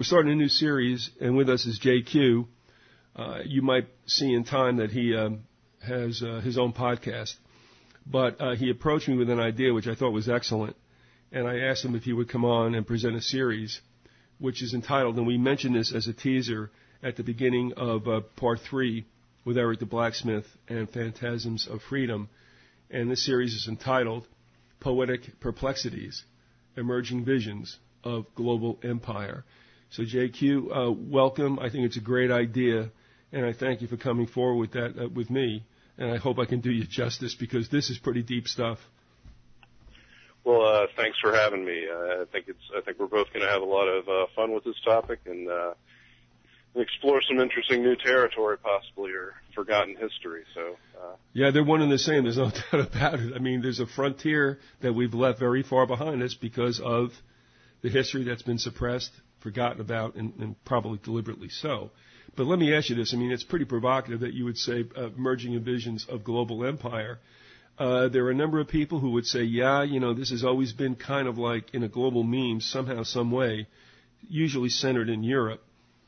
starting a new series, and with us is JQ. You might see in time that he has his own podcast. But he approached me with an idea which I thought was excellent, and I asked him if he would come on and present a series, which is entitled, and we mentioned this as a teaser at the beginning of Part 3 with Eric the Blacksmith and Phantasms of Freedom, and this series is entitled Poetic Perplexities, Emerging Visions of Global Empire. So JQ, welcome. I think it's a great idea, and I thank you for coming forward with that with me, and I hope I can do you justice because this is pretty deep stuff. Well, thanks for having me. I think we're both going to have a lot of fun with this topic and explore some interesting new territory, possibly, or forgotten history. So. Yeah, they're one and the same. There's no doubt about it. I mean, there's a frontier that we've left very far behind us because of the history that's been suppressed, forgotten about, and probably deliberately so. But let me ask you this. I mean, it's pretty provocative that you would say emerging visions of global empire. There are a number of people who would say, yeah, you know, this has always been kind of like in a global meme somehow, some way, usually centered in Europe.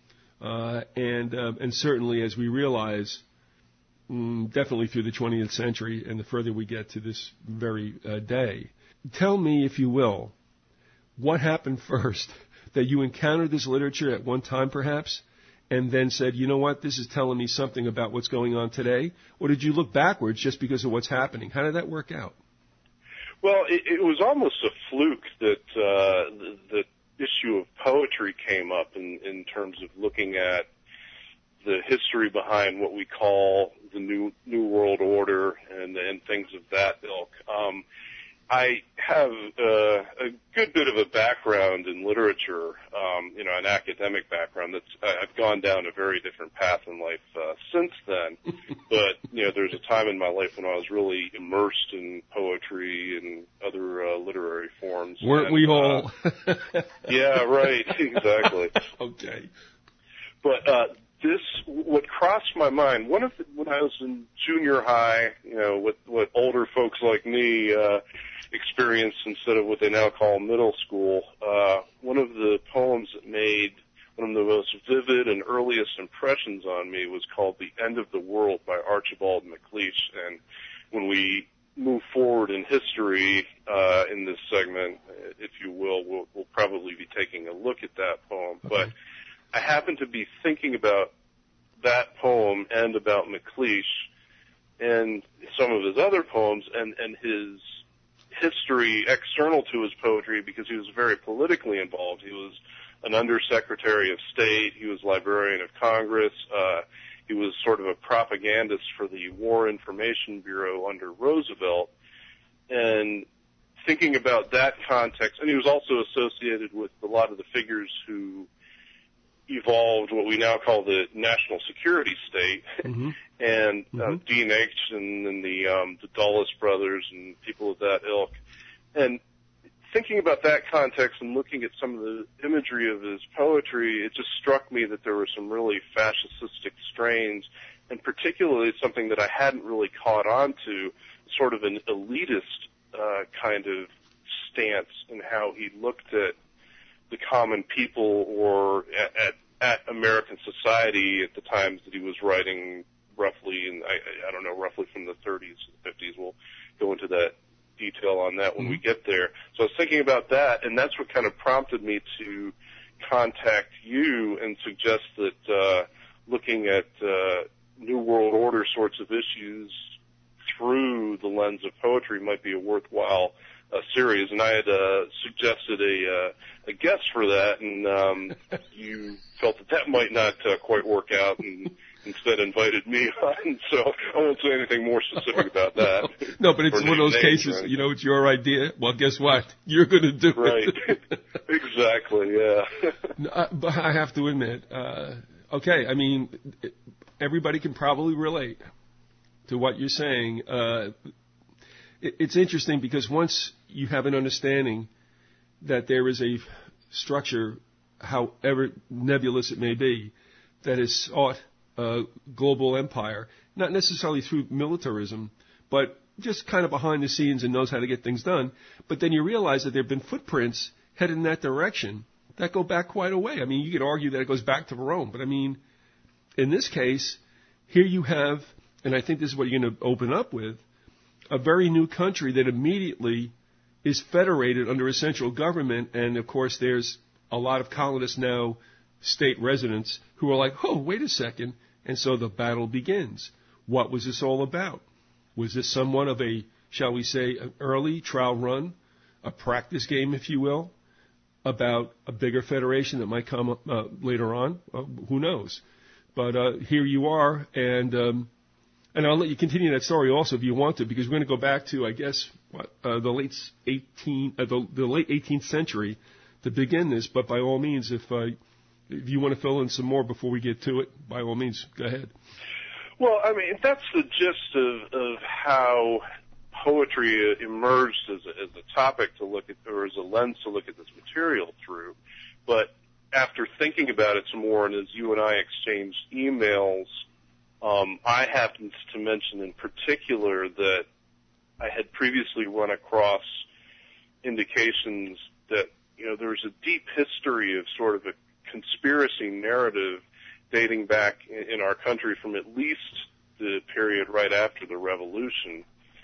And certainly, as we realize, definitely through the 20th century and the further we get to this very day. Tell me, if you will, what happened first? That you encountered this literature at one time, perhaps, and then said, you know what, this is telling me something about what's going on today? Or did you look backwards just because of what's happening? How did that work out? Well, it was almost a fluke that the issue of poetry came up in terms of looking at the history behind what we call the New World Order and things of that ilk. I have a good bit of a background in literature, an academic background. I've gone down a very different path in life since then. But there's a time in my life when I was really immersed in poetry and other literary forms. Weren't we all? Yeah, right, exactly. Okay. But what crossed my mind, when I was in junior high, what older folks like me experienced instead of what they now call middle school, one of the poems that made one of the most vivid and earliest impressions on me was called The End of the World by Archibald MacLeish. And when we move forward in history in this segment, if you will, we'll probably be taking a look at that poem. Okay. But I happen to be thinking about that poem and about MacLeish and some of his other poems and his history external to his poetry because he was very politically involved. He was an undersecretary of state. He was librarian of Congress. He was sort of a propagandist for the War Information Bureau under Roosevelt. And thinking about that context, and he was also associated with a lot of the figures who evolved what we now call the national security state, mm-hmm. and Dean Acheson and the Dulles brothers and people of that ilk. And thinking about that context and looking at some of the imagery of his poetry, it just struck me that there were some really fascistic strains, and particularly something that I hadn't really caught on to, sort of an elitist kind of stance in how he looked at the common people or at American society at the times that he was writing, roughly, and I don't know, roughly from the 30s to the 50s. We'll go into that detail on that when mm-hmm. we get there. So I was thinking about that, and that's what kind of prompted me to contact you and suggest that looking at New World Order sorts of issues through the lens of poetry might be a worthwhile series, and I had suggested a guest for that, and you felt that might not quite work out, and instead invited me on. So I won't say anything more specific about that. No, but it's one of those cases, it's your idea. Well, guess what? You're going to do it. Right. Exactly, yeah. But I have to admit, okay, I mean, everybody can probably relate to what you're saying. It's interesting because once you have an understanding that there is a structure, however nebulous it may be, that has sought global empire, not necessarily through militarism, but just kind of behind the scenes and knows how to get things done. But then you realize that there have been footprints headed in that direction that go back quite a way. I mean, you could argue that it goes back to Rome, but I mean, in this case, here you have, and I think this is what you're going to open up with, a very new country that immediately is federated under a central government, and of course there's a lot of colonists now, state residents, who are like, oh, wait a second, and so the battle begins. What was this all about? Was this somewhat of a, shall we say, an early trial run, a practice game, if you will, about a bigger federation that might come up, later on? Who knows? But here you are, and I'll let you continue that story also if you want to, because we're going to go back to, I guess, the late 18th century to begin this. But by all means, if you want to fill in some more before we get to it, by all means, go ahead. Well, I mean, that's the gist of how poetry emerged as a topic to look at, or as a lens to look at this material through. But after thinking about it some more, and as you and I exchanged emails, I happened to mention in particular that I had previously run across indications that, there's a deep history of sort of a conspiracy narrative dating back in our country from at least the period right after the Revolution.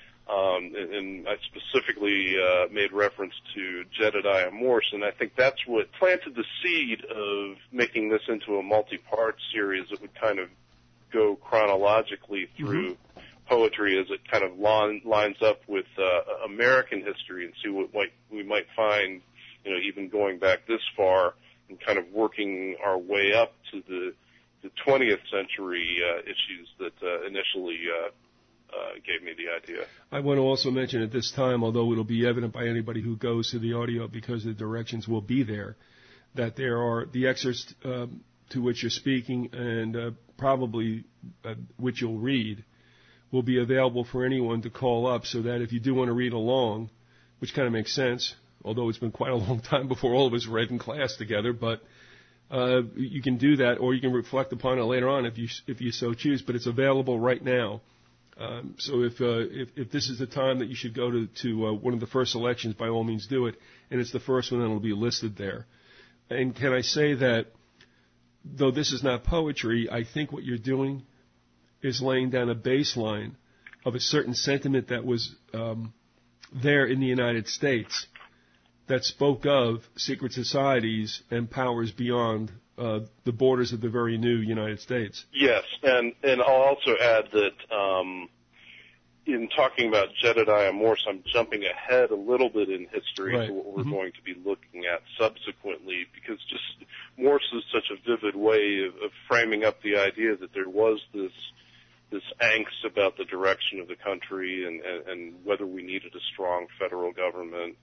And I specifically made reference to Jedediah Morse, and I think that's what planted the seed of making this into a multi-part series that would kind of go chronologically through poetry as it kind of lines up with American history, and see what we might find, even going back this far and kind of working our way up to the 20th century issues that initially gave me the idea. I want to also mention at this time, although it'll be evident by anybody who goes to the audio because the directions will be there, that there are the excerpts to which you're speaking and probably which you'll read will be available for anyone to call up, so that if you do want to read along, which kind of makes sense, although it's been quite a long time before all of us read in class together, but you can do that, or you can reflect upon it later on if you so choose. But it's available right now. So if this is the time that you should go to one of the first selections, by all means do it. And it's the first one that will be listed there. And can I say that, though this is not poetry, I think what you're doing is laying down a baseline of a certain sentiment that was there in the United States that spoke of secret societies and powers beyond the borders of the very new United States. Yes, and I'll also add that in talking about Jedediah Morse, I'm jumping ahead a little bit in history to what we're going to be looking at subsequently, because just Morse is such a vivid way of framing up the idea that there was this angst about the direction of the country and whether we needed a strong federal government,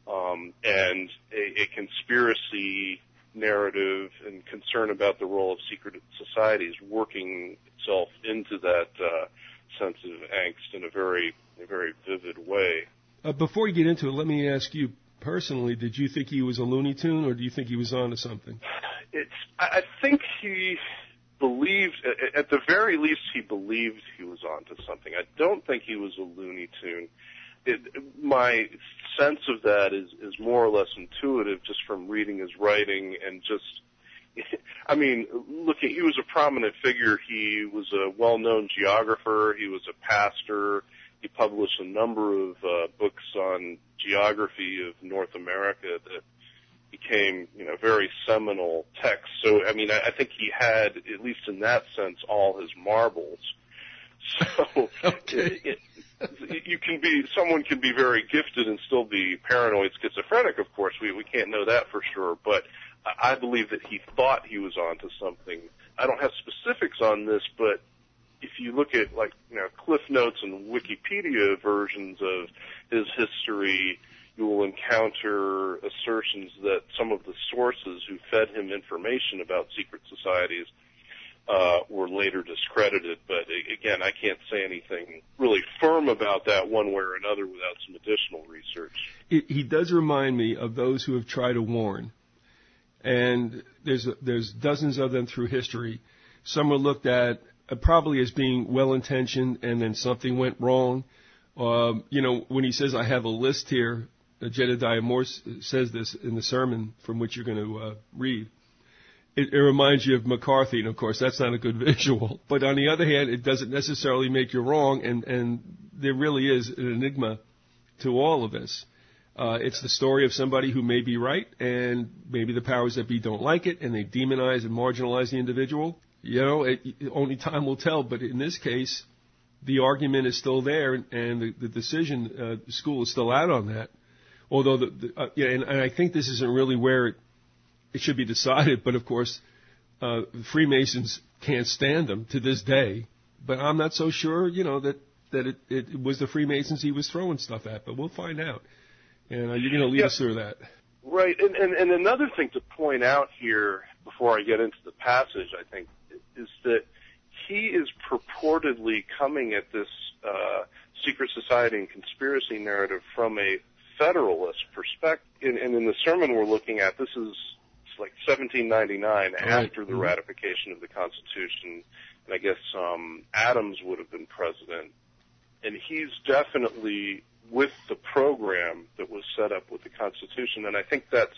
and a conspiracy narrative and concern about the role of secret societies working itself into that sense of angst in a very vivid way. Before you get into it, let me ask you personally, did you think he was a Looney Tune, or do you think he was onto something? I think he believed, at the very least, he believed he was onto something. I don't think he was a Looney Tune. My sense of that is more or less intuitive, just from reading his writing and just, I mean, he was a prominent figure. He was a well-known geographer. He was a pastor. He published a number of books on geography of North America that became, very seminal texts. So, I mean, I think he had, at least in that sense, all his marbles. So, someone can be very gifted and still be paranoid schizophrenic, of course. We can't know that for sure, but I believe that he thought he was onto something. I don't have specifics on this, but if you look at, Cliff Notes and Wikipedia versions of his history, you will encounter assertions that some of the sources who fed him information about secret societies were later discredited. But again, I can't say anything really firm about that one way or another without some additional research. He does remind me of those who have tried to warn, and there's dozens of them through history. Some are looked at probably as being well-intentioned, and then something went wrong. When he says, I have a list here, Jedediah Morse says this in the sermon from which you're going to read. It reminds you of McCarthy, and of course that's not a good visual. But on the other hand, it doesn't necessarily make you wrong, and there really is an enigma to all of this. It's the story of somebody who may be right, and maybe the powers that be don't like it, and they demonize and marginalize the individual. You know, only time will tell, but in this case, the argument is still there, and the decision, the school is still out on that. Although, and I think this isn't really where it should be decided, but of course, Freemasons can't stand them to this day. But I'm not so sure, you know, that it was the Freemasons he was throwing stuff at, but we'll find out. And you're going to lead us through that. Right, and another thing to point out here before I get into the passage, I think, is that he is purportedly coming at this secret society and conspiracy narrative from a Federalist perspective. And in the sermon we're looking at, this is like 1799, after the ratification of the Constitution, and I guess Adams would have been president. And he's definitely with the program that was set up with the Constitution, and I think that's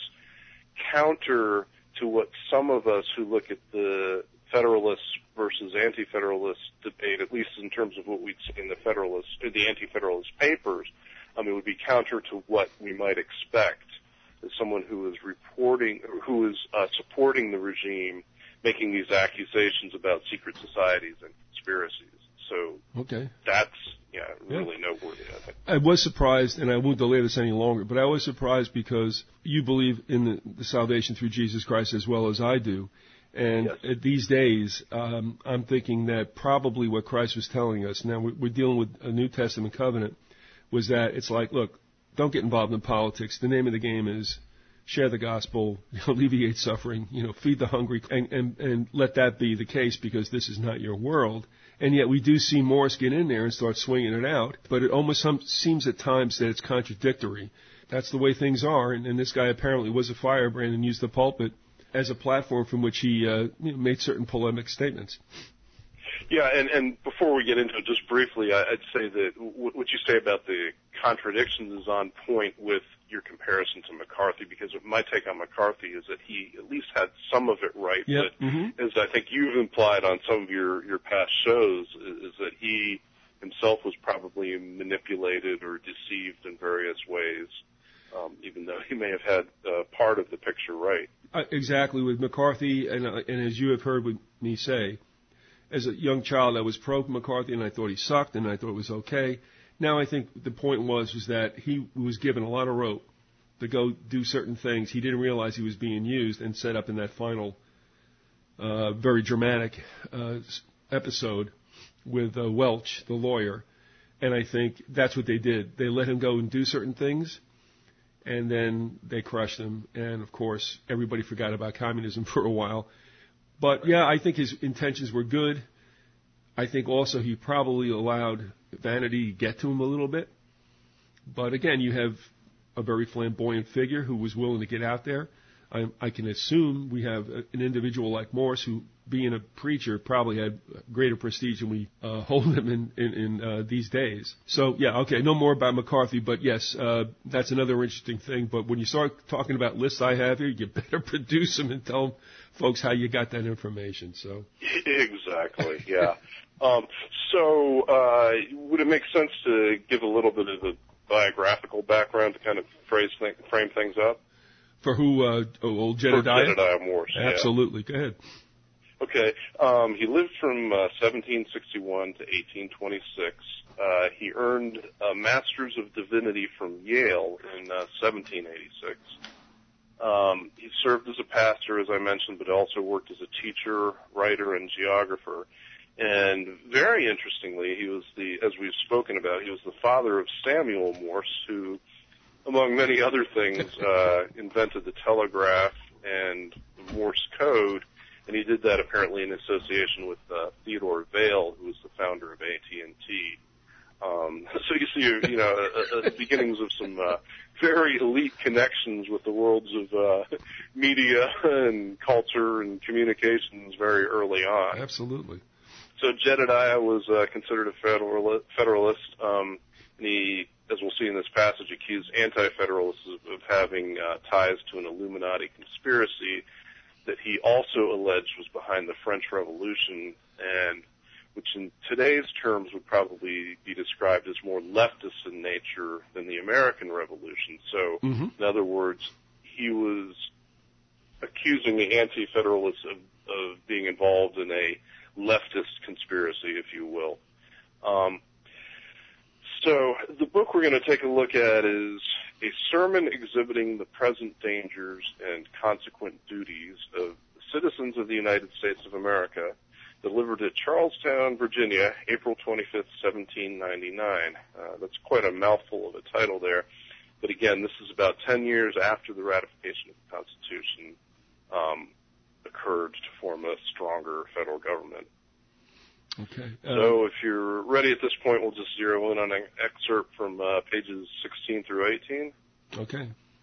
counter to what some of us who look at the Federalist versus Anti-Federalist debate, at least in terms of what we'd see in the Federalist or the Anti-Federalist papers, it would be counter to what we might expect as someone who is reporting, who is supporting the regime, making these accusations about secret societies and conspiracies. So that's really noteworthy, I think. I was surprised, and I won't delay this any longer, but I was surprised because you believe in the salvation through Jesus Christ as well as I do. And these days, I'm thinking that probably what Christ was telling us, now we're dealing with a New Testament covenant, was that it's like, look, don't get involved in politics. The name of the game is share the gospel, alleviate suffering, feed the hungry, and let that be the case because this is not your world. And yet we do see Morse get in there and start swinging it out, but it almost seems at times that it's contradictory. That's the way things are, and this guy apparently was a firebrand and used the pulpit as a platform from which he made certain polemic statements. Yeah, and before we get into it, just briefly, I'd say that what you say about the contradictions is on point with your comparison to McCarthy, because my take on McCarthy is that he at least had some of it right. Yep. But as I think you've implied on some of your past shows, is that he himself was probably manipulated or deceived in various ways, even though he may have had part of the picture right. Exactly. With McCarthy, and as you have heard me say, as a young child, I was pro-McCarthy, and I thought he sucked, and I thought it was okay. Now I think the point was that he was given a lot of rope to go do certain things. He didn't realize he was being used and set up in that final, very dramatic episode with Welch, the lawyer. And I think that's what they did. They let him go and do certain things, and then they crushed him. And, of course, everybody forgot about communism for a while. But, yeah, I think his intentions were good. I think also he probably allowed vanity to get to him a little bit. But, again, you have a very flamboyant figure who was willing to get out there. I can assume we have an individual like Morse who, being a preacher, probably had greater prestige than we hold him in these days. So, yeah, okay, no more about McCarthy, but yes, that's another interesting thing. But when you start talking about lists I have here, you better produce them and tell folks how you got that information. So exactly, yeah. So would it make sense to give a little bit of a biographical background to kind of frame things up? For who? Old Jedediah? For Jedediah Morse. Absolutely. Yeah. Go ahead. Okay. He lived from 1761 to 1826. He earned a Master's of Divinity from Yale in 1786. He served as a pastor, as I mentioned, but also worked as a teacher, writer, and geographer. And very interestingly, he was as we've spoken about, he was the father of Samuel Morse, who, among many other things, invented the telegraph and the Morse code, and he did that apparently in association with Theodore Vail, who was the founder of AT&T. So you see, beginnings of some very elite connections with the worlds of media and culture and communications very early on. Absolutely. So Jedediah was considered a Federalist, and he, as we'll see in this passage, accused Anti-Federalists of having ties to an Illuminati conspiracy that he also alleged was behind the French Revolution, and which in today's terms would probably be described as more leftist in nature than the American Revolution. So, in other words, he was accusing the Anti-Federalists of being involved in a leftist conspiracy, if you will. So the book we're going to take a look at is a sermon exhibiting the present dangers and consequent duties of citizens of the United States of America, delivered at Charlestown, Virginia, April 25th, 1799. That's quite a mouthful of a title there. But again, this is about 10 years after the ratification of the Constitution occurred to form a stronger federal government. Okay. So if you're ready at this point, we'll just zero in on an excerpt from pages 16 through 18. Okay.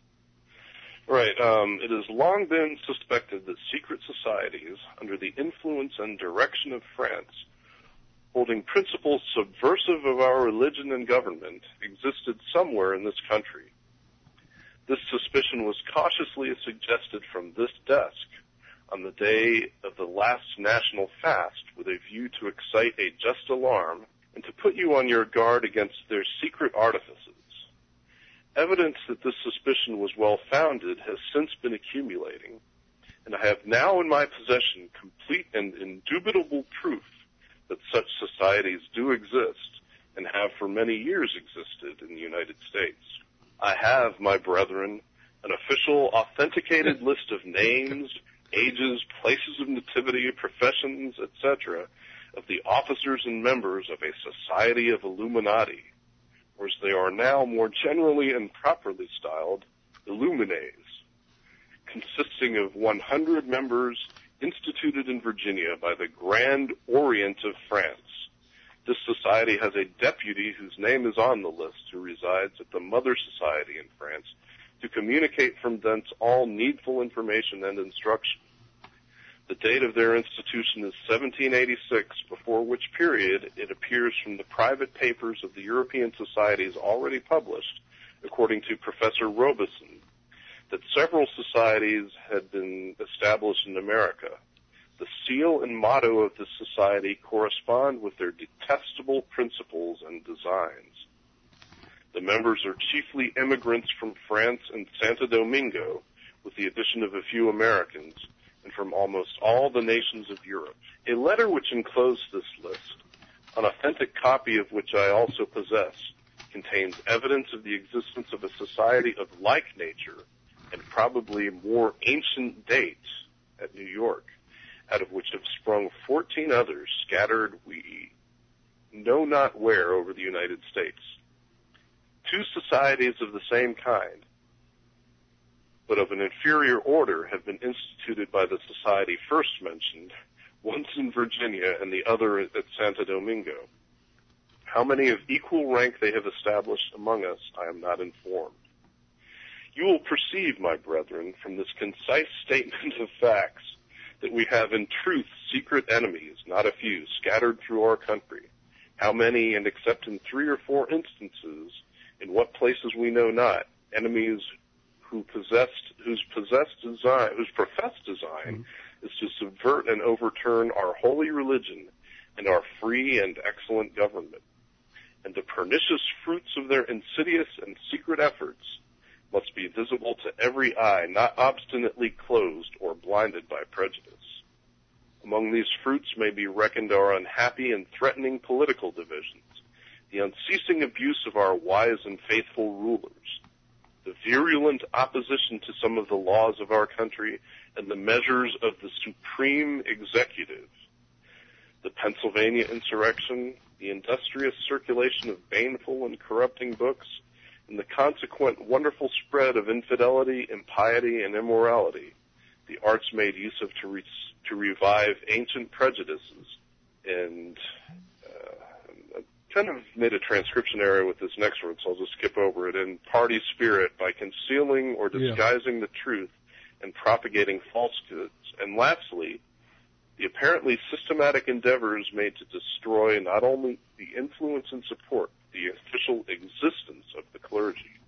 Right. It has long been suspected that secret societies, under the influence and direction of France, holding principles subversive of our religion and government, existed somewhere in this country. This suspicion was cautiously suggested from this desk on the day of the last national fast with a view to excite a just alarm and to put you on your guard against their secret artifices. Evidence that this suspicion was well-founded has since been accumulating, and I have now in my possession complete and indubitable proof that such societies do exist and have for many years existed in the United States. I have, my brethren, an official authenticated list of names, ages, places of nativity, professions, etc., of the officers and members of a society of Illuminati, or as they are now more generally and properly styled, Illuminates, consisting of 100 members instituted in Virginia by the Grand Orient of France. This society has a deputy whose name is on the list, who resides at the Mother Society in France, to communicate from thence all needful information and instruction. The date of their institution is 1786, before which period it appears from the private papers of the European societies already published, according to Professor Robeson, that several societies had been established in America. The seal and motto of this society correspond with their detestable principles and designs. The members are chiefly immigrants from France and Santo Domingo, with the addition of a few Americans, and from almost all the nations of Europe. A letter which enclosed this list, an authentic copy of which I also possess, contains evidence of the existence of a society of like nature and probably more ancient date at New York, out of which have sprung 14 others scattered we know not where over the United States. 2 societies of the same kind, but of an inferior order, have been instituted by the society first mentioned, once in Virginia and the other at Santo Domingo. How many of equal rank they have established among us, I am not informed. You will perceive, my brethren, from this concise statement of facts, that we have in truth secret enemies, not a few, scattered through our country. How many, and except in 3 or 4 instances, in what places we know not, enemies whose professed design is to subvert and overturn our holy religion and our free and excellent government. And the pernicious fruits of their insidious and secret efforts must be visible to every eye, not obstinately closed or blinded by prejudice. Among these fruits may be reckoned our unhappy and threatening political divisions, the unceasing abuse of our wise and faithful rulers, the virulent opposition to some of the laws of our country and the measures of the supreme executive, the Pennsylvania insurrection, the industrious circulation of baneful and corrupting books, and the consequent wonderful spread of infidelity, impiety, and immorality, the arts made use of to revive ancient prejudices. And I kind of made a transcription error with this next word, so I'll just skip over it. In party spirit, by concealing or disguising the truth and propagating falsehoods. And lastly, the apparently systematic endeavors made to destroy not only the influence and support, the official existence of the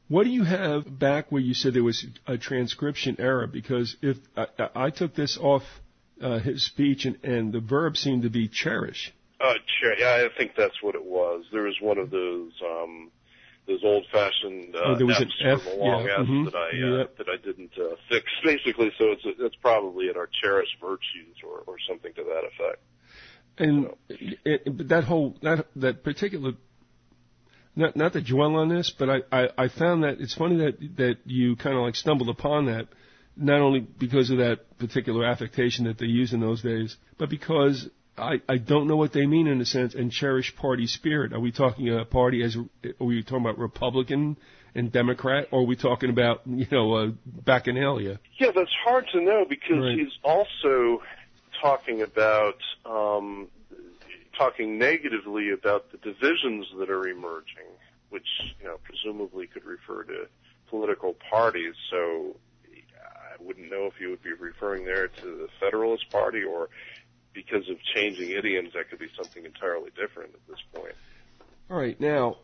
What do you have back where you said there was a transcription error? Because if I took this off his speech, and the verb seemed to be cherish. Yeah, I think that's what it was. There was one of those old-fashioned there was F's an F, for the long yeah. F's that I didn't fix. Basically, so it's probably in our cherished virtues or something to that effect. And but that particular, not to dwell on this, but I found that it's funny that you kind of like stumbled upon that, not only because of that particular affectation that they used in those days, but because I don't know what they mean in a sense, and cherish party spirit. Are we talking a party are we talking about Republican and Democrat, or are we talking about, Bacchanalia? Yeah, that's hard to know because Right. he's also talking about, talking negatively about the divisions that are emerging, which, presumably could refer to political parties. So I wouldn't know if he would be referring there to the Federalist Party, or because of changing idioms, that could be something entirely different at this point. All right. Now,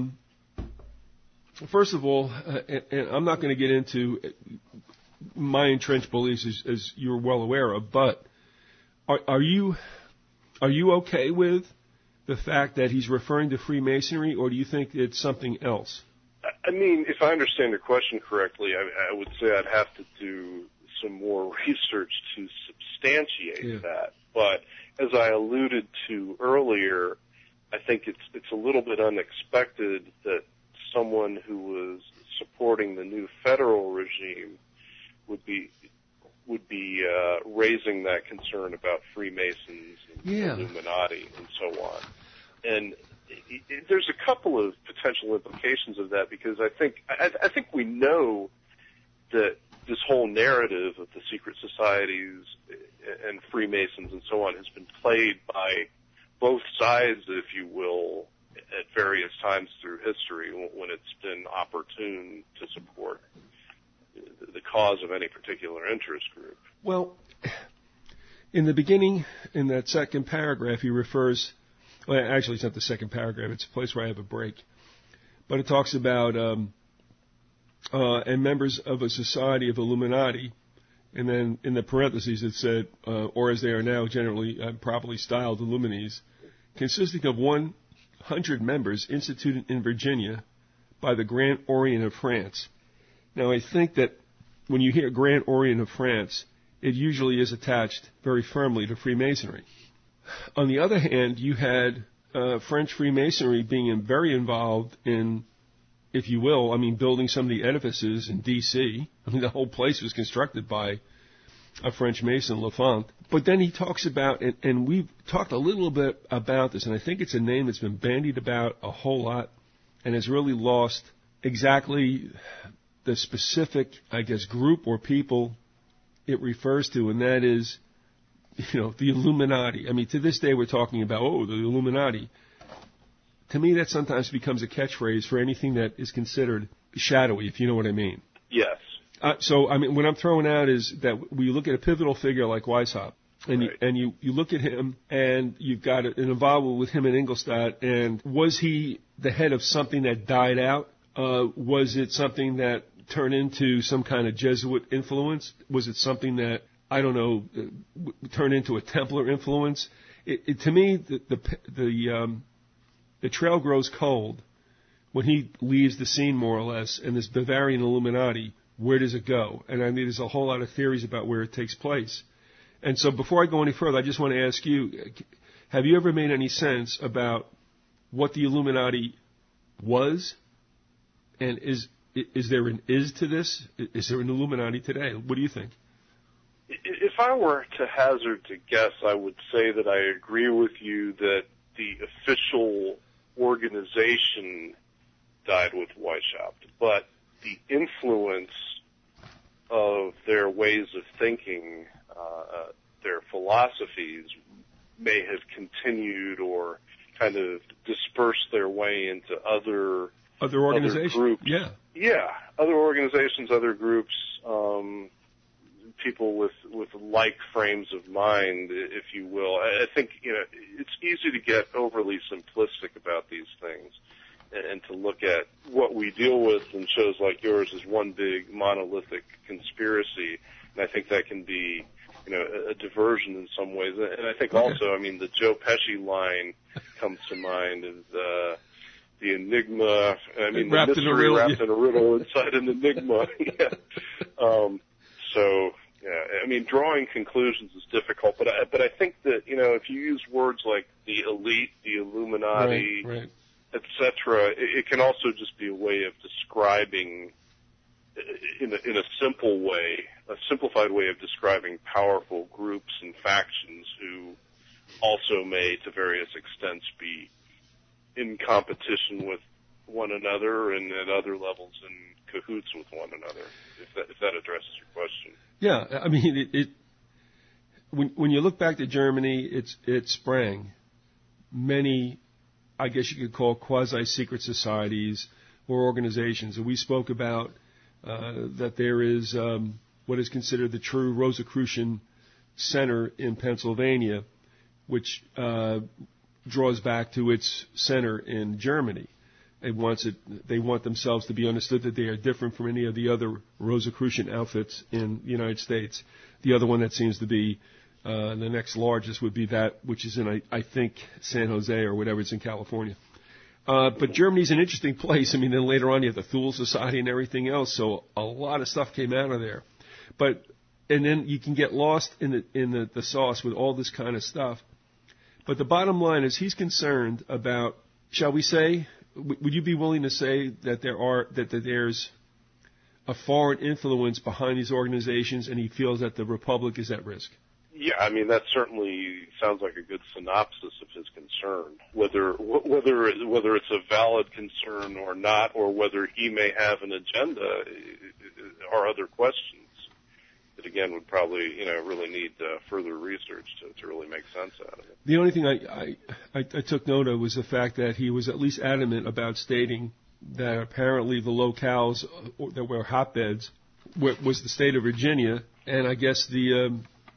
first of all, and I'm not going to get into my entrenched beliefs, as you're well aware of, but are you okay with the fact that he's referring to Freemasonry, or do you think it's something else? I mean, if I understand your question correctly, I would say I'd have to do some more research to substantiate that. But as I alluded to earlier, I think it's a little bit unexpected that someone who was supporting the new federal regime would be raising that concern about Freemasons and Illuminati and so on. And there's a couple of potential implications of that, because I think we know that this whole narrative of the secret societies and Freemasons and so on has been played by both sides, if you will, at various times through history when it's been opportune to support the cause of any particular interest group. Well, in the beginning, in that second paragraph, he refers, well, actually it's not the second paragraph, it's a place where I have a break, but it talks about and members of a society of Illuminati, and then in the parentheses it said, or as they are now generally properly styled, Illuminis, consisting of 100 members instituted in Virginia by the Grand Orient of France. Now, I think that when you hear Grand Orient of France, it usually is attached very firmly to Freemasonry. On the other hand, you had French Freemasonry being very involved in, if you will, building some of the edifices in D.C. The whole place was constructed by a French Mason, Lafont. But then he talks about, and we've talked a little bit about this, and I think it's a name that's been bandied about a whole lot and has really lost exactly the specific, group or people it refers to, and that is, the Illuminati. To this day we're talking about, the Illuminati. To me, that sometimes becomes a catchphrase for anything that is considered shadowy, if you know what I mean. Yes. So what I'm throwing out is that we look at a pivotal figure like Weishaupt, and right. you look at him, and you've got an involvement with him in Ingolstadt, and was he the head of something that died out? Was it something that turned into some kind of Jesuit influence? Was it something that, turned into a Templar influence? To me, the trail grows cold when he leaves the scene, more or less, and this Bavarian Illuminati, where does it go? And there's a whole lot of theories about where it takes place. And so before I go any further, I just want to ask you, have you ever made any sense about what the Illuminati was? And is there an is to this? Is there an Illuminati today? What do you think? If I were to hazard to guess, I would say that I agree with you that the official organization died with Weishaupt, but the influence of their ways of thinking, their philosophies, may have continued or kind of dispersed their way into other organizations, other groups. Yeah, other organizations, other groups, people with like frames of mind, if you will. I think it's easy to get overly simplistic about these things, and to look at what we deal with in shows like yours as one big monolithic conspiracy. And I think that can be, a diversion in some ways. And I think also, the Joe Pesci line comes to mind as the enigma. The mystery wrapped in a riddle inside an enigma. Drawing conclusions is difficult, but I think that, if you use words like the elite, the Illuminati, right. etc., it can also just be a way of describing, in a simple way, a simplified way of describing powerful groups and factions who also may, to various extents, be in competition with one another and at other levels in cahoots with one another, if that addresses your question. Yeah, when you look back to Germany, it sprang many, I guess you could call quasi-secret societies or organizations. And we spoke about that there is what is considered the true Rosicrucian Center in Pennsylvania, which draws back to its center in Germany. They want themselves to be understood that they are different from any of the other Rosicrucian outfits in the United States. The other one that seems to be the next largest would be that which is in, I think, San Jose or whatever, it's in California. But Germany's an interesting place. Then later on you have the Thule Society and everything else, so a lot of stuff came out of there. And then you can get lost in the sauce with all this kind of stuff. But the bottom line is he's concerned about, shall we say, would you be willing to say that there's a foreign influence behind these organizations, and he feels that the Republic is at risk? Yeah, that certainly sounds like a good synopsis of his concern. Whether it's a valid concern or not, or whether he may have an agenda, are other questions that, again, would probably, really need further research to really make sense out of it. The only thing I took note of was the fact that he was at least adamant about stating that apparently the locales that were hotbeds was the state of Virginia, and I guess the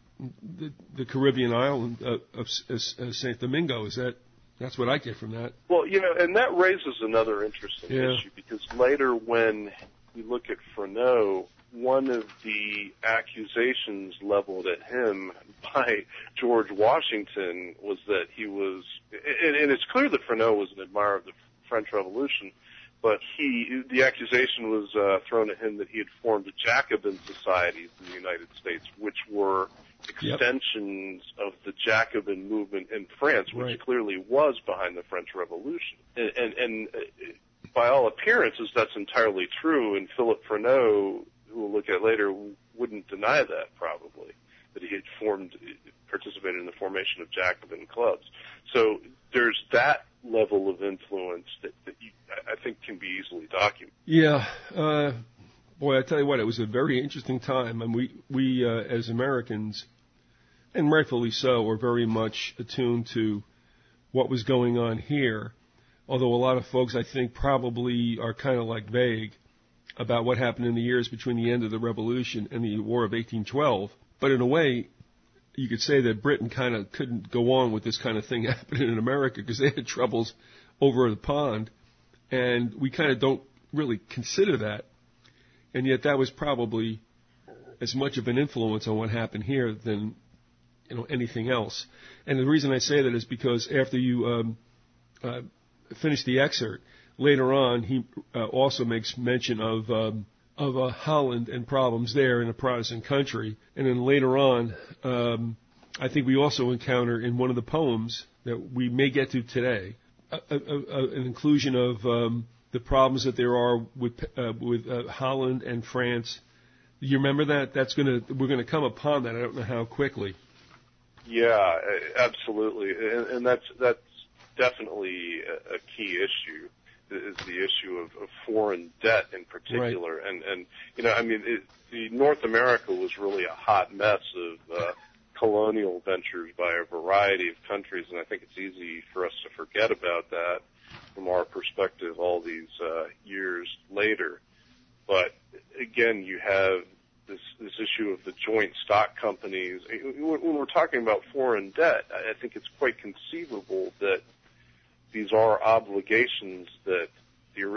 Caribbean island of St. Domingo. That's what I get from that. Well, and that raises another interesting issue, because later when we look at Freneau, one of the accusations leveled at him by George Washington was that he was, and it's clear that Freneau was an admirer of the French Revolution, but the accusation was thrown at him that he had formed Jacobin societies in the United States, which were extensions of the Jacobin movement in France, which clearly was behind the French Revolution. And by all appearances, that's entirely true, and Philip Freneau, who we'll look at later, wouldn't deny that, probably, that he had participated in the formation of Jacobin clubs. So there's that level of influence that I think can be easily documented. Yeah. Boy, I tell you what, it was a very interesting time. And we as Americans, and rightfully so, were very much attuned to what was going on here, although a lot of folks, I think, probably are kind of like vague about what happened in the years between the end of the Revolution and the War of 1812. But in a way, you could say that Britain kind of couldn't go on with this kind of thing happening in America because they had troubles over the pond, and we kind of don't really consider that. And yet that was probably as much of an influence on what happened here than anything else. And the reason I say that is because after you finish the excerpt, later on he also makes mention of Holland and problems there in a Protestant country. And then later on, I think we also encounter in one of the poems that we may get to today, an inclusion of the problems that there are with Holland and France. You remember that? We're gonna come upon that. I don't know how quickly. Yeah, absolutely, and that's definitely a key issue. Is the issue of foreign debt in particular, right. and North America was really a hot mess of colonial ventures by a variety of countries, and I think it's easy for us to forget about that from our perspective all these years later. But again, you have this issue of the joint stock companies. When we're talking about foreign debt, I think it's quite conceivable that these are obligations that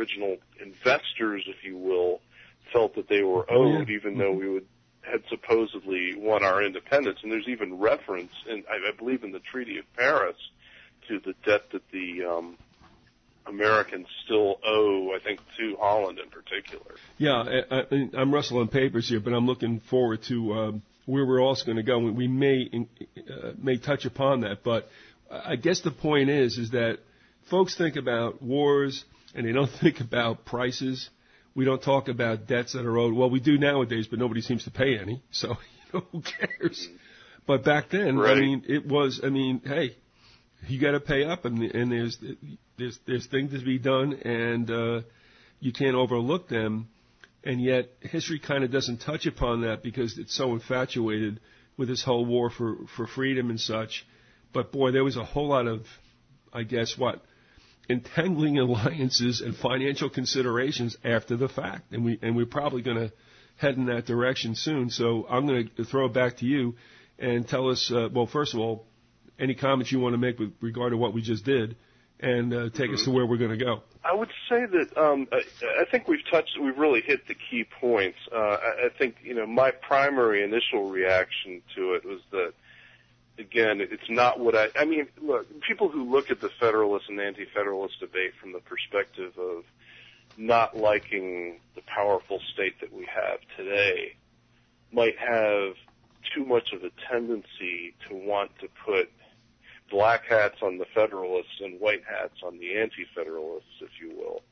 original investors, if you will, felt that they were owed, even though we had supposedly won our independence. And there's even reference, I believe, in the Treaty of Paris to the debt that the Americans still owe, I think, to Holland in particular. Yeah, I'm rustling papers here, but I'm looking forward to where we're also going to go. We may touch upon that, but I guess the point is that folks think about wars and they don't think about prices. We don't talk about debts that are owed. Well, we do nowadays, but nobody seems to pay any, so who cares? But back then, right. Hey, you got to pay up, and there's things to be done, and you can't overlook them. And yet, history kind of doesn't touch upon that because it's so infatuated with this whole war for freedom and such. But boy, there was a whole lot of, I guess, entangling alliances and financial considerations after the fact, and we're probably going to head in that direction soon. So I'm going to throw it back to you and tell us. Well, first of all, any comments you want to make with regard to what we just did, and take us to where we're going to go. I would say that I think we've really hit the key points. I think, my primary initial reaction to it was that, again, it's not what I mean, look, people who look at the Federalist and Anti-Federalist debate from the perspective of not liking the powerful state that we have today might have too much of a tendency to want to put black hats on the Federalists and white hats on the Anti-Federalists, if you will.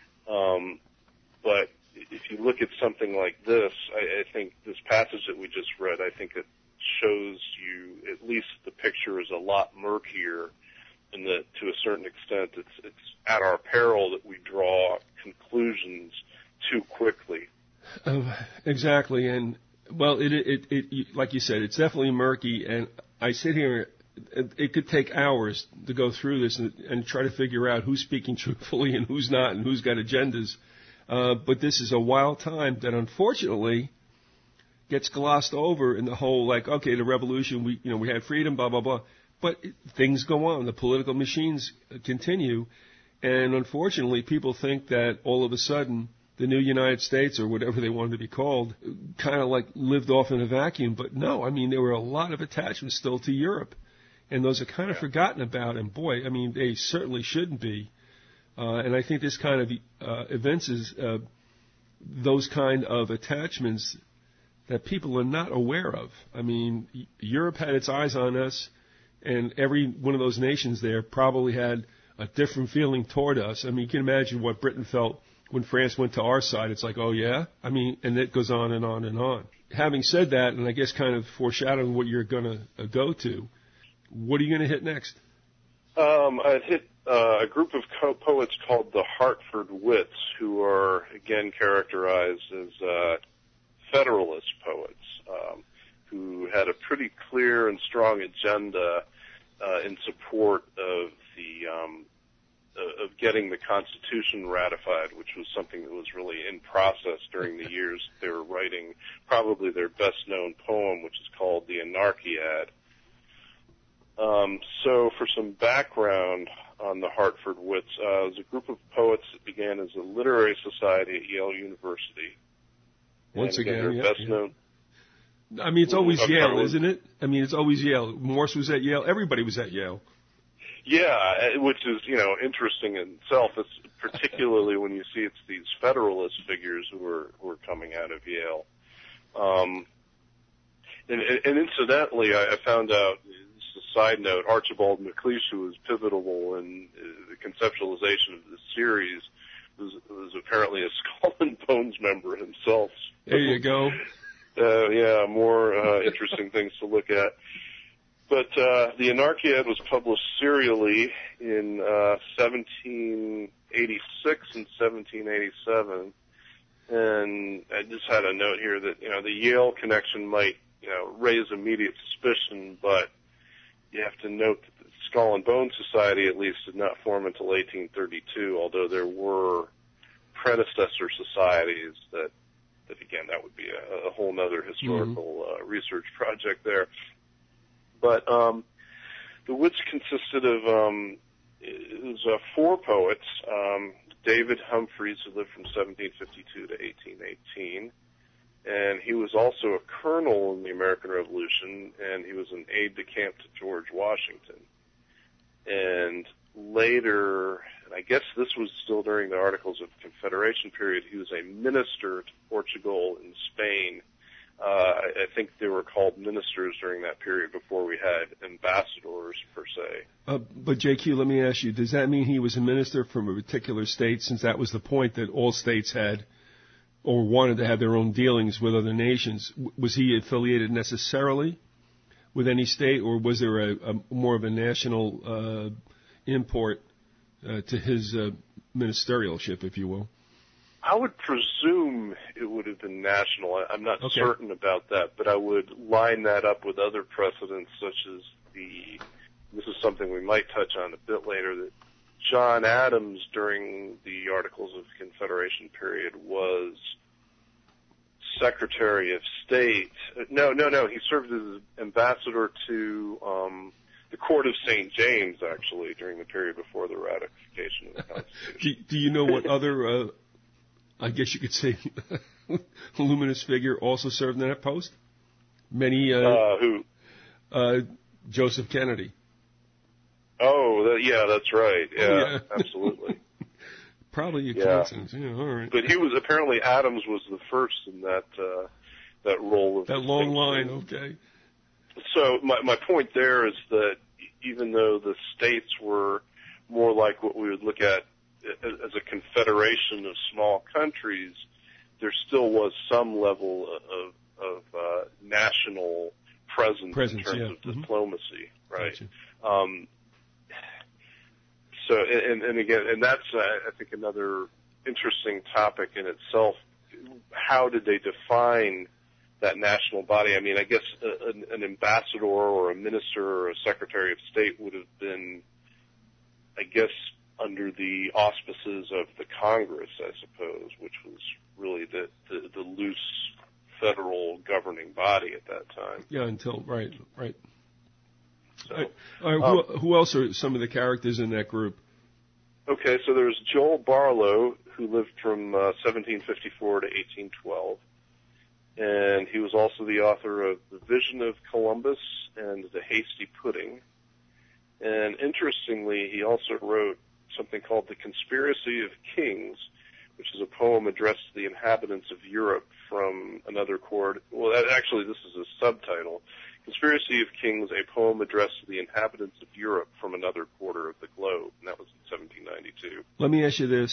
But if you look at something like this, I think this passage that we just read, I think it shows you at least the picture is a lot murkier, and that to a certain extent it's at our peril that we draw conclusions too quickly. Exactly, and well, it like you said, it's definitely murky, and I sit here. It could take hours to go through this and try to figure out who's speaking truthfully and who's not and who's got agendas. But this is a wild time that unfortunately gets glossed over in the whole, okay, the revolution, we had freedom, blah, blah, blah. But things go on. The political machines continue. And unfortunately, people think that all of a sudden the new United States, or whatever they wanted to be called, kind of lived off in a vacuum. But no, there were a lot of attachments still to Europe. And those are kind of forgotten about, and boy, they certainly shouldn't be. And I think this kind of evinces those kind of attachments that people are not aware of. Europe had its eyes on us, and every one of those nations there probably had a different feeling toward us. You can imagine what Britain felt when France went to our side. It's like, oh yeah? And it goes on and on and on. Having said that, and I guess kind of foreshadowing what you're going to go to, what are you going to hit next? I'd hit a group of poets called the Hartford Wits, who are, again, characterized as Federalist poets, who had a pretty clear and strong agenda in support of of getting the Constitution ratified, which was something that was really in process during the years they were writing probably their best-known poem, which is called the Anarchiad. So for some background on the Hartford Wits, it was a group of poets that began as a literary society at Yale University. Once again, yeah. Best known. It's always Yale, isn't it? It's always Yale. Morse was at Yale. Everybody was at Yale. Yeah, which is, interesting in itself. It's particularly when you see it's these Federalist figures who are coming out of Yale. And incidentally, I found out, just a side note, Archibald MacLeish, who was pivotal in the conceptualization of this series, was apparently a Skull and Bones member himself. There you go. More interesting things to look at. But the Anarchiad was published serially in 1786 and 1787. And I just had a note here that, the Yale connection might, raise immediate suspicion, but you have to note that the Skull and Bones Society, at least, did not form until 1832, although there were predecessor societies that again, that would be a whole nother historical research project there. But the Wits consisted of it was 4 poets, David Humphreys, who lived from 1752 to 1818. And he was also a colonel in the American Revolution, and he was an aide-de-camp to George Washington. And later, and I guess this was still during the Articles of Confederation period, he was a minister to Portugal and Spain. I think they were called ministers during that period before we had ambassadors, per se. But JQ, let me ask you, does that mean he was a minister from a particular state, since that was the point that all states had or wanted to have their own dealings with other nations? Was he affiliated necessarily with any state, or was there a more of a national import to his ministerialship, if you will? I would presume it would have been national. I'm not certain about that, but I would line that up with other precedents, such as this is something we might touch on a bit later, that John Adams during the Articles of Confederation period was Secretary of State. No. He served as ambassador to the Court of St. James, actually, during the period before the ratification of the Constitution. Do you know what other, I guess you could say, luminous figure also served in that post? Who? Joseph Kennedy. Oh, yeah, that's right. Yeah, absolutely. Probably a coincidence. Yeah, all right. But he was, apparently Adams was the first in that role of that long line. Okay. So my point there is that even though the states were more like what we would look at as a confederation of small countries, there still was some level of national presence in terms of diplomacy, right? Gotcha. So, and again, and that's, I think, another interesting topic in itself. How did they define that national body? I mean, I guess an ambassador or a minister or a secretary of state would have been, I guess, under the auspices of the Congress, I suppose, which was really the loose federal governing body at that time. Yeah, until, right. So, who else are some of the characters in that group? Okay, so there's Joel Barlow, who lived from 1754 to 1812, and he was also the author of The Vision of Columbus and The Hasty Pudding. And interestingly, he also wrote something called The Conspiracy of Kings, which is a poem addressed to the inhabitants of Europe from another quarter. Well, actually, this is a subtitle. Conspiracy of Kings, a poem addressed to the inhabitants of Europe from another quarter of the globe, and that was in 1792. Let me ask you this.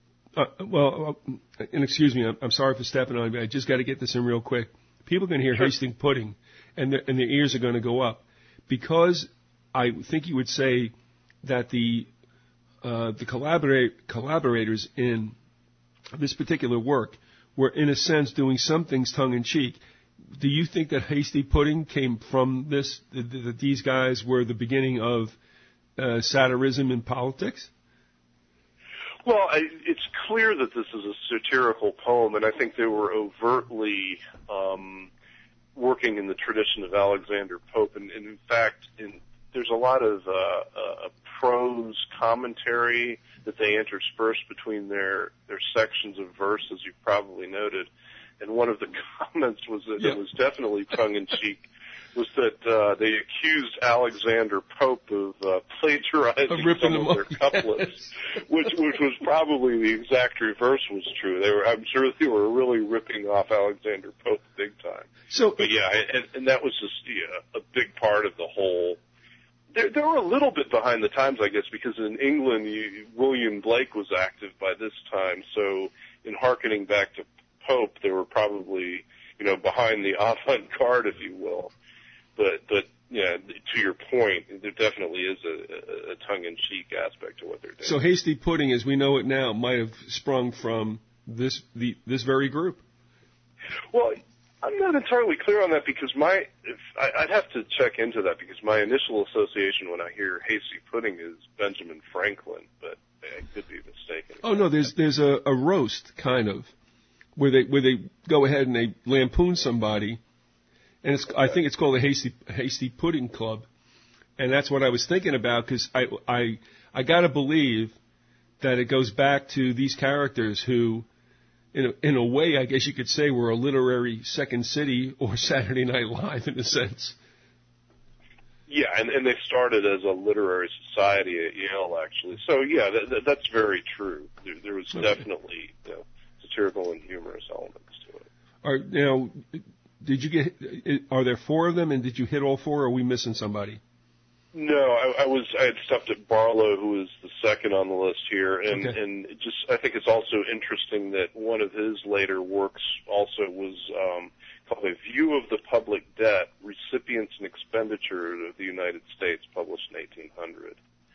And excuse me, I'm sorry for stepping on you, but I just got to get this in real quick. People are going to hear Hasty Pudding, and their ears are going to go up, because I think you would say that the collaborators in this particular work were, in a sense, doing some things tongue-in-cheek. Do you think that Hasty Pudding came from this, that these guys were the beginning of satirism in politics? Well, it's clear that this is a satirical poem, and I think they were overtly working in the tradition of Alexander Pope. And in fact, there's a lot of prose commentary that they interspersed between their sections of verse, as you probably noted. And one of the comments was that it was definitely tongue-in-cheek, was that they accused Alexander Pope of plagiarizing some of their couplets, which was probably the exact reverse was true. I'm sure they were really ripping off Alexander Pope big time. But yeah, and that was just a big part of the whole. They were a little bit behind the times, I guess, because in England, William Blake was active by this time. So in hearkening back to Pope, they were probably, behind the avant-garde, if you will. But yeah, to your point, there definitely is a tongue-in-cheek aspect to what they're doing. So Hasty Pudding, as we know it now, might have sprung from this very group. Well, I'm not entirely clear on that, because I'd have to check into that, because my initial association when I hear Hasty Pudding is Benjamin Franklin, but I could be mistaken. Oh no, there's a roast kind of where they go ahead and they lampoon somebody, and I think it's called the Hasty Pudding Club, and that's what I was thinking about, because I gotta believe that it goes back to these characters who, in a way, I guess you could say, were a literary Second City or Saturday Night Live in a sense. Yeah, and they started as a literary society at Yale, actually. So, yeah, that's very true. There was definitely satirical and humorous elements to it. Are there 4 of them, and did you hit all 4, or are we missing somebody? No, I had stopped at Barlow, who is the second on the list here, and Okay. and I think it's also interesting that one of his later works also was called A View of the Public Debt, Recipients and Expenditure of the United States, published in 1800.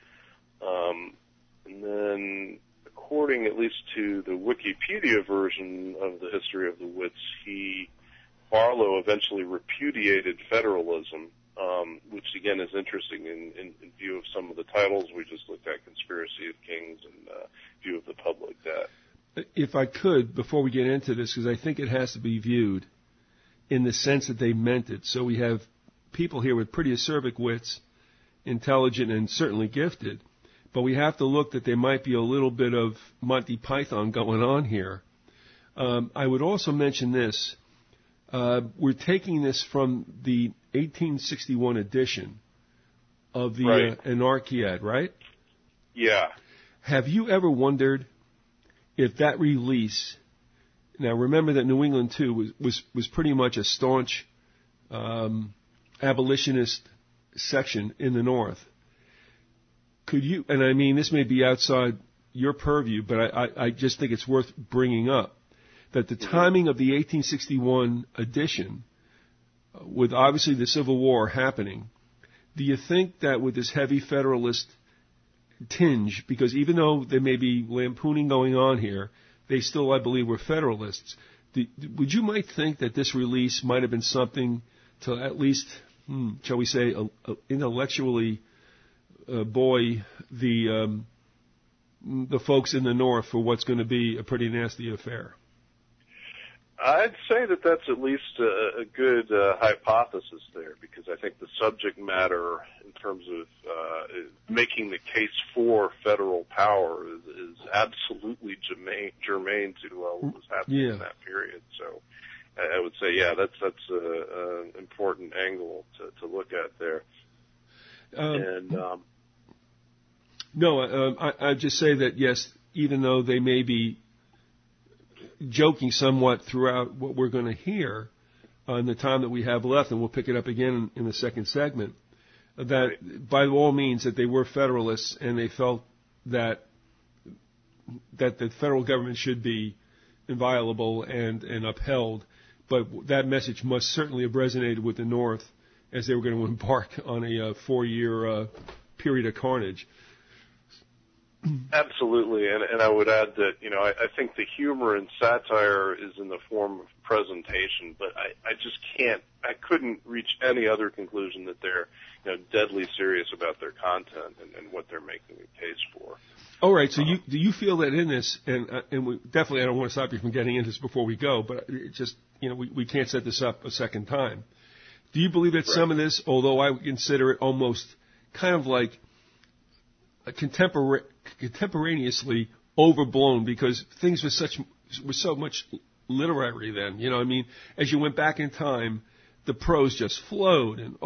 And then, according at least to the Wikipedia version of the history of the wits, Barlow eventually repudiated federalism, which again is interesting in view of some of the titles we just looked at, Conspiracy of Kings and View of the Public Debt. If I could, before we get into this, because I think it has to be viewed in the sense that they meant it. So we have people here with pretty acerbic wits, intelligent and certainly gifted, but we have to look that there might be a little bit of Monty Python going on here. I would also mention this. We're taking this from the 1861 edition of the Anarchiad, right? Yeah. Have you ever wondered if that release, now remember that New England too was pretty much a staunch abolitionist section in the North. Could you, and I mean this may be outside your purview, but I just think it's worth bringing up, that the timing of the 1861 edition, with obviously the Civil War happening, do you think that with this heavy Federalist tinge, because even though there may be lampooning going on here, they still, I believe, were Federalists, would you might think that this release might have been something to at least, shall we say, intellectually buoy the folks in the North for what's going to be a pretty nasty affair? I'd say that that's at least a good hypothesis there, because I think the subject matter in terms of making the case for federal power is absolutely germane to what was happening in that period. So I would say, yeah, that's an important angle to look at there. I'd just say that, yes, even though they may be joking somewhat throughout what we're going to hear in the time that we have left, and we'll pick it up again in the second segment, that by all means that they were Federalists and they felt that the federal government should be inviolable and upheld, but that message must certainly have resonated with the North as they were going to embark on a 4-year period of carnage. Absolutely, and I would add that, I think the humor and satire is in the form of presentation, but I couldn't reach any other conclusion that they're, deadly serious about their content and what they're making a case for. All right, so do you feel that in this, and we definitely, I don't want to stop you from getting into this before we go, but it just, we can't set this up a second time. Do you believe that some of this, although I would consider it almost kind of like a contemporaneously overblown, because things were so much literary then, as you went back in time, the prose just flowed and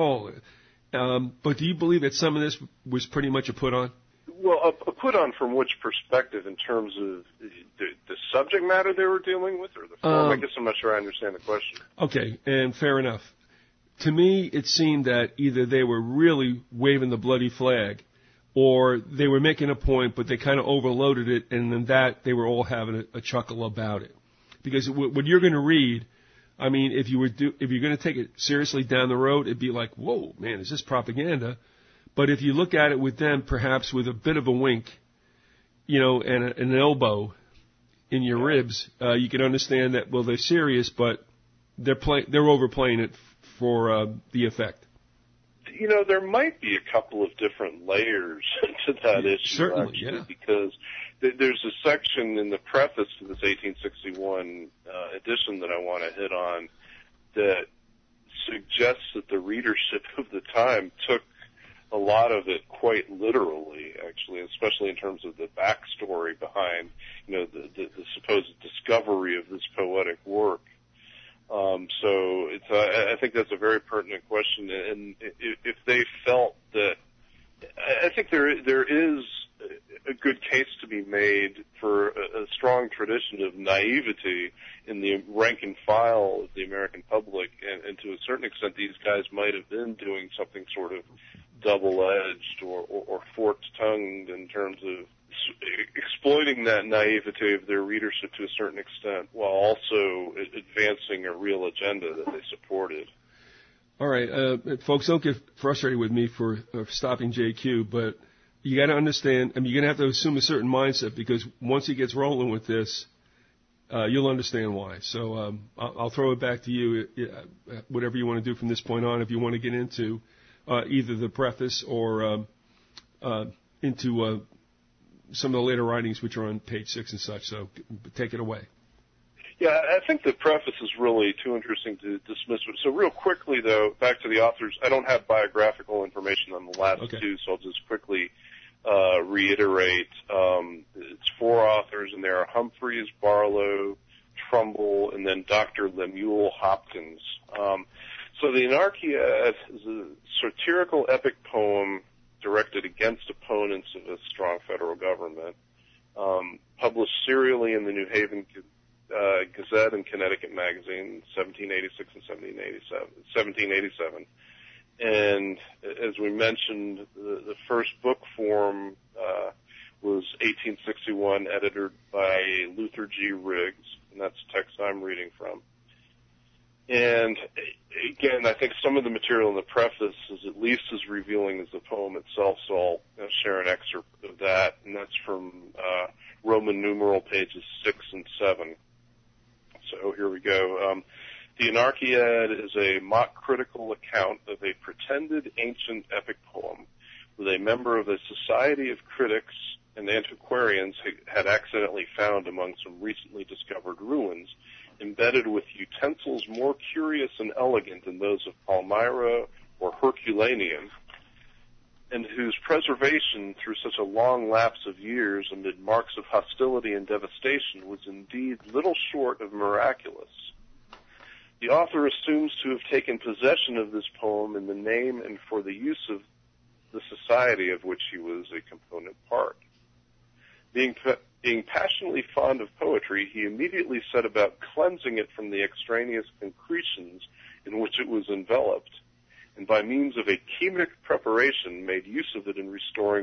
but do you believe that some of this was pretty much a put on? Well, a put on from which perspective, in terms of the subject matter they were dealing with, or the form? I guess I'm not sure I understand the question. Okay, and fair enough. To me, it seemed that either they were really waving the bloody flag, or they were making a point, but they kind of overloaded it, and then that they were all having a chuckle about it. Because what you're going to read, if you're going to take it seriously down the road, it'd be like, whoa, man, is this propaganda? But if you look at it with them, perhaps with a bit of a wink, and an elbow in your ribs, you can understand that, well, they're serious, but they're overplaying it for the effect. There might be a couple of different layers to that issue, certainly, actually, because there's a section in the preface to this 1861 edition that I want to hit on that suggests that the readership of the time took a lot of it quite literally, actually, especially in terms of the backstory behind, the supposed discovery of this poetic work. So I think that's a very pertinent question, and if they felt that, I think there is a good case to be made for a strong tradition of naivety in the rank and file of the American public, and to a certain extent, these guys might have been doing something sort of double-edged or forked-tongued in terms of exploiting that naivety of their readership to a certain extent, while also advancing a real agenda that they supported. All right, folks, don't get frustrated with me for stopping JQ, but you got to understand, you're going to have to assume a certain mindset, because once he gets rolling with this, you'll understand why. So I'll throw it back to you, whatever you want to do from this point on, if you want to get into either the preface or into some of the later writings, which are on page 6 and such. So take it away. Yeah, I think the preface is really too interesting to dismiss. So real quickly, though, back to the authors, I don't have biographical information on the last two, so I'll just quickly reiterate. It's 4 authors, and there are Humphreys, Barlow, Trumbull, and then Dr. Lemuel Hopkins. So the Anarchiad is a satirical epic poem directed against opponents of a strong federal government, published serially in the New Haven Gazette and Connecticut Magazine, 1786 and 1787. And as we mentioned, the first book form was 1861, edited by Luther G. Riggs, and that's the text I'm reading from. And again, I think some of the material in the preface is at least as revealing as the poem itself, so I'll share an excerpt of that, and that's from Roman numeral pages 6 and 7. So here we go. The Anarchiad is a mock critical account of a pretended ancient epic poem with a member of a society of critics and antiquarians had accidentally found among some recently discovered ruins, embedded with utensils more curious and elegant than those of Palmyra or Herculaneum, and whose preservation through such a long lapse of years amid marks of hostility and devastation was indeed little short of miraculous. The author assumes to have taken possession of this poem in the name and for the use of the society of which he was a component part. Being passionately fond of poetry, he immediately set about cleansing it from the extraneous concretions in which it was enveloped, and by means of a chemic preparation made use of in restoring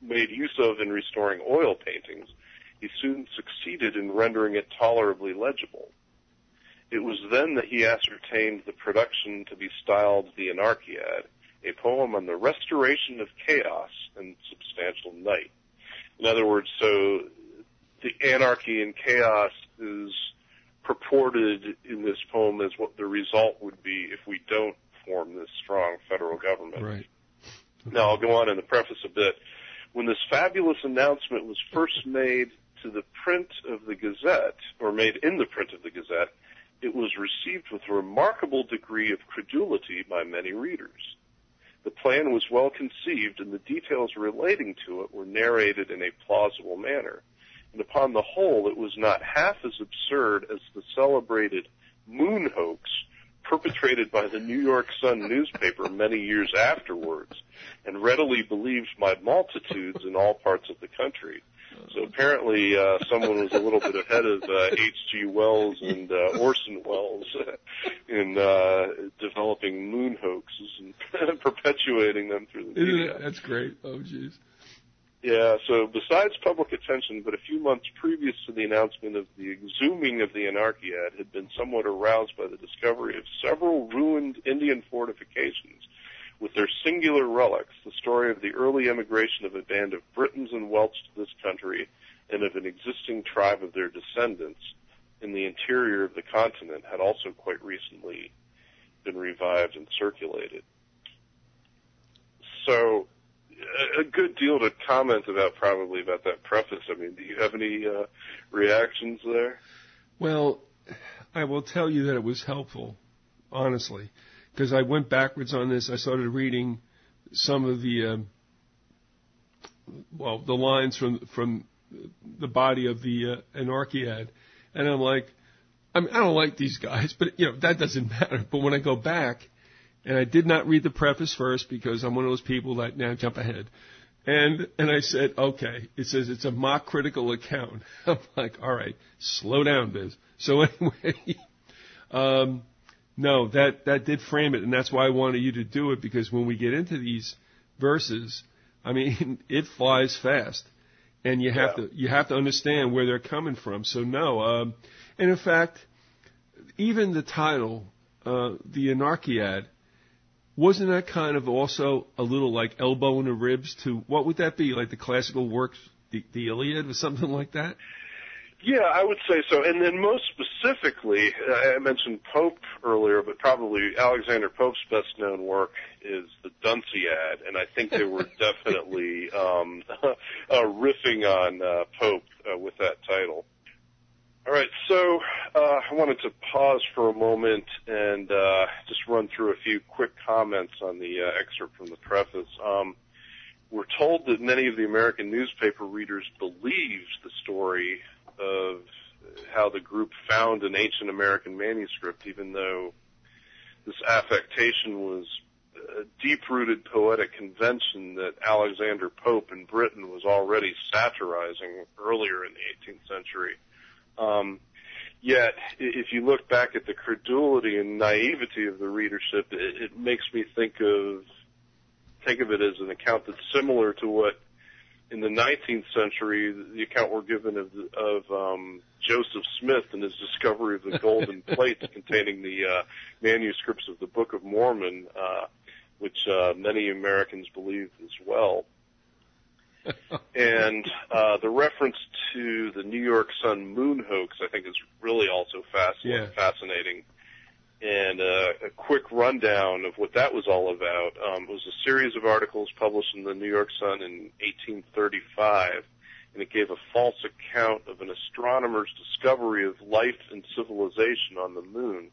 oil paintings, he soon succeeded in rendering it tolerably legible. It was then that he ascertained the production to be styled the Anarchiad, a poem on the restoration of chaos and substantial night. In other words, so the anarchy and chaos is purported in this poem as what the result would be if we don't form this strong federal government. Right. Now, I'll go on in the preface a bit. When this fabulous announcement was first made to the print of the Gazette, or made in the print of the Gazette, it was received with a remarkable degree of credulity by many readers. The plan was well conceived, and the details relating to it were narrated in a plausible manner. And upon the whole, it was not half as absurd as the celebrated moon hoax perpetrated by the New York Sun newspaper many years afterwards, and readily believed by multitudes in all parts of the country. So apparently someone was a little bit ahead of H.G. Wells and Orson Welles in developing moon hoaxes and perpetuating them through the media. That's great. Oh, jeez. Yeah, so besides public attention, but a few months previous to the announcement of the exhuming of the Anarchiad had been somewhat aroused by the discovery of several ruined Indian fortifications with their singular relics, the story of the early emigration of a band of Britons and Welsh to this country and of an existing tribe of their descendants in the interior of the continent had also quite recently been revived and circulated. So a good deal to comment about probably about that preface. I mean, do you have any reactions there? Well, I will tell you that it was helpful, honestly, because I went backwards on this. I started reading some of the the lines from the body of the Anarchiad, and I'm like, I don't like these guys, but that doesn't matter. But when I go back, and I did not read the preface first because I'm one of those people that now jump ahead, and I said, okay, it says it's a mock critical account. I'm like, all right, slow down, Biz. So anyway, no, that did frame it, and that's why I wanted you to do it, because when we get into these verses, I mean, it flies fast. And you have to understand where they're coming from. So no, and in fact, even the title, the Anarchiad, wasn't that kind of also a little like elbow in the ribs to what would that be, like the classical works, the Iliad or something like that? Yeah, I would say so. And then most specifically, I mentioned Pope earlier, but probably Alexander Pope's best-known work is the Dunciad, and I think they were definitely riffing on Pope with that title. All right, so I wanted to pause for a moment and just run through a few quick comments on the excerpt from the preface. We're told that many of the American newspaper readers believed the story of how the group found an ancient American manuscript, even though this affectation was a deep-rooted poetic convention that Alexander Pope in Britain was already satirizing earlier in the 18th century. Yet, if you look back at the credulity and naivety of the readership, it makes me think of it as an account that's similar to what in the 19th century, the account we're given of Joseph Smith and his discovery of the golden plates containing the manuscripts of the Book of Mormon, which many Americans believe as well. And the reference to the New York Sun moon hoax, I think, is really also fascinating. And a quick rundown of what that was all about. It was a series of articles published in the New York Sun in 1835, and it gave a false account of an astronomer's discovery of life and civilization on the moon.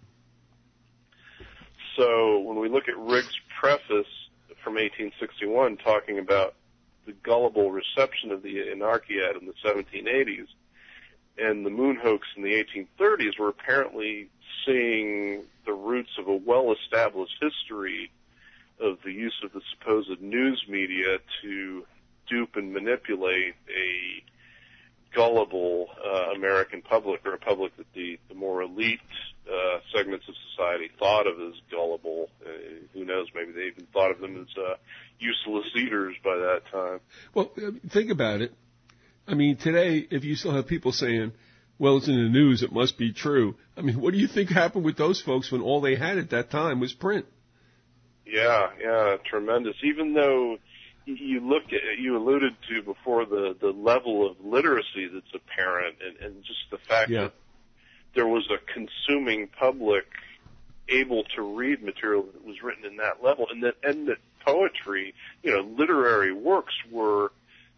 So when we look at Rigg's preface from 1861 talking about the gullible reception of the Anarchiad in the 1780s and the moon hoax in the 1830s, we're apparently seeing the roots of a well-established history of the use of the supposed news media to dupe and manipulate a gullible American public, or a public that the more elite segments of society thought of as gullible. Who knows, maybe they even thought of them as useless eaters by that time. Well, think about it. I mean, today, if you still have people saying, well, it's in the news, it must be true. I mean, what do you think happened with those folks when all they had at that time was print? Yeah, tremendous. Even though you alluded to before the level of literacy that's apparent, and just the fact that there was a consuming public able to read material that was written in that level, and that poetry, literary works were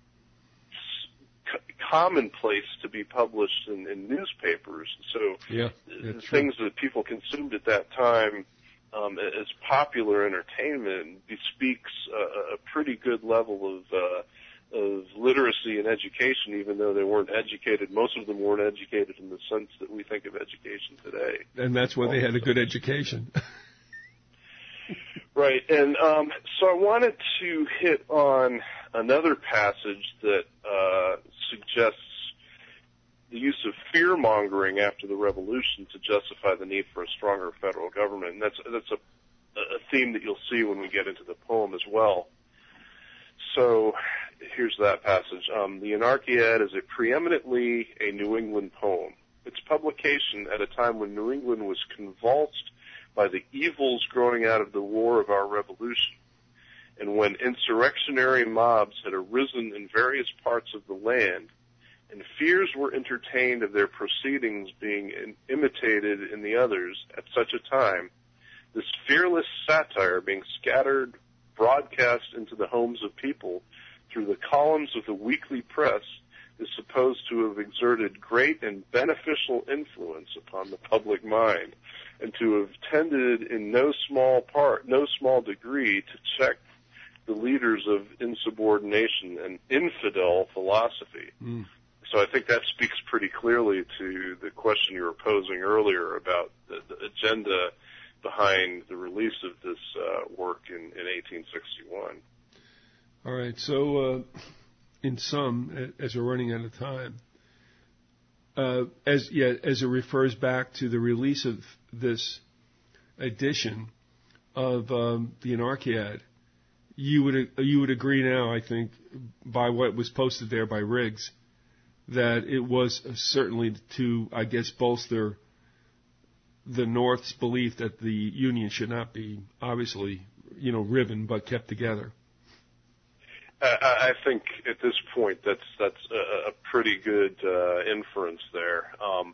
commonplace to be published in newspapers. So things that people consumed at that time as popular entertainment bespeaks a pretty good level of literacy and education, even though they weren't educated. Most of them weren't educated in the sense that we think of education today. And that's why they had a good education. Right, and so I wanted to hit on another passage that suggests the use of fear-mongering after the revolution to justify the need for a stronger federal government. And that's a theme that you'll see when we get into the poem as well. So here's that passage. The Anarchiad is preeminently a New England poem. Its publication at a time when New England was convulsed by the evils growing out of the war of our revolution, and when insurrectionary mobs had arisen in various parts of the land, and fears were entertained of their proceedings being imitated in the others at such a time, this fearless satire being scattered broadcast into the homes of people through the columns of the weekly press is supposed to have exerted great and beneficial influence upon the public mind, and to have tended in no small degree to check the leaders of insubordination and infidel philosophy. So I think that speaks pretty clearly to the question you were posing earlier about the agenda behind the release of this work in 1861. All right. So, in sum, as we're running out of time, as it refers back to the release of this edition of the Anarchiad, you would agree now, I think, by what was posted there by Riggs, that it was certainly to, I guess, bolster the North's belief that the Union should not be obviously, riven but kept together. I think at this point that's a pretty good inference there.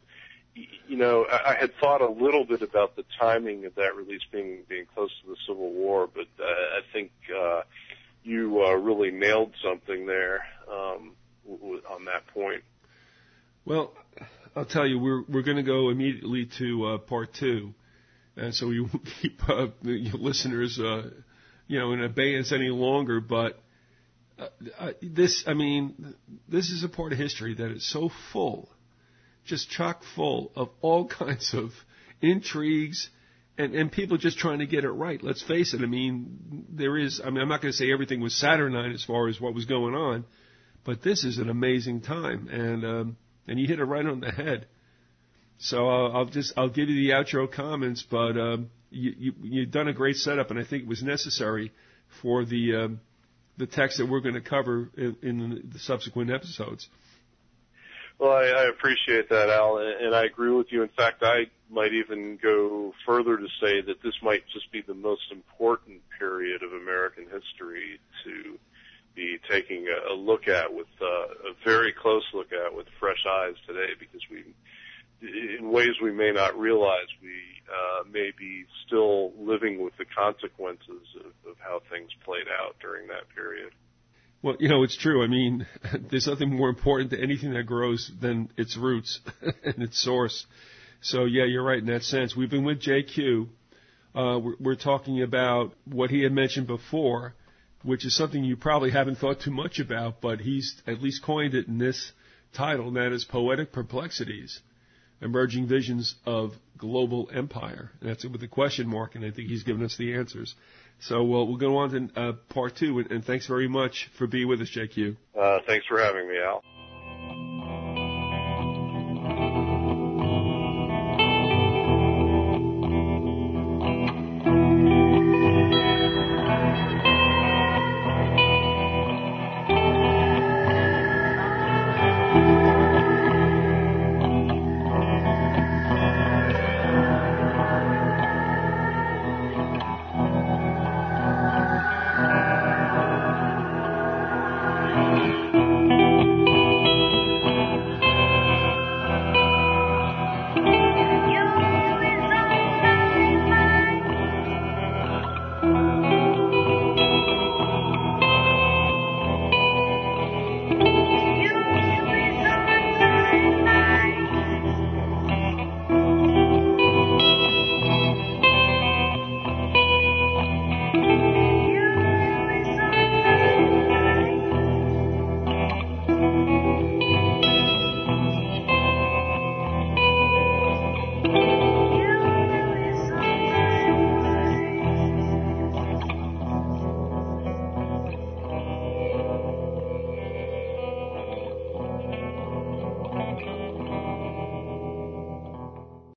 I had thought a little bit about the timing of that release being close to the Civil War, but I think you really nailed something there on that point. Well, I'll tell you, we're going to go immediately to part 2, and so we won't keep your listeners, in abeyance any longer. But this is a part of history that is so full, just chock full of all kinds of intrigues and people just trying to get it right. Let's face it. I'm not going to say everything was saturnine as far as what was going on, but this is an amazing time, and you hit it right on the head. So I'll give you the outro comments, but you've done a great setup, and I think it was necessary for the text that we're going to cover in the subsequent episodes. Well, I appreciate that, Al, and I agree with you. In fact, I might even go further to say that this might just be the most important period of American history to be taking a look at with a very close look at with fresh eyes today, because in ways we may not realize, we may be still living with the consequences of how things played out during that period. Well, it's true. There's nothing more important to anything that grows than its roots and its source. So, yeah, you're right in that sense. We've been with JQ. We're talking about what he had mentioned before, which is something you probably haven't thought too much about, but he's at least coined it in this title, and that is Poetic Perplexities, Emerging Visions of Global Empire. And that's it with a question mark, and I think he's given us the answers. So we'll go on to part 2, and thanks very much for being with us, JQ. Thanks for having me, Al.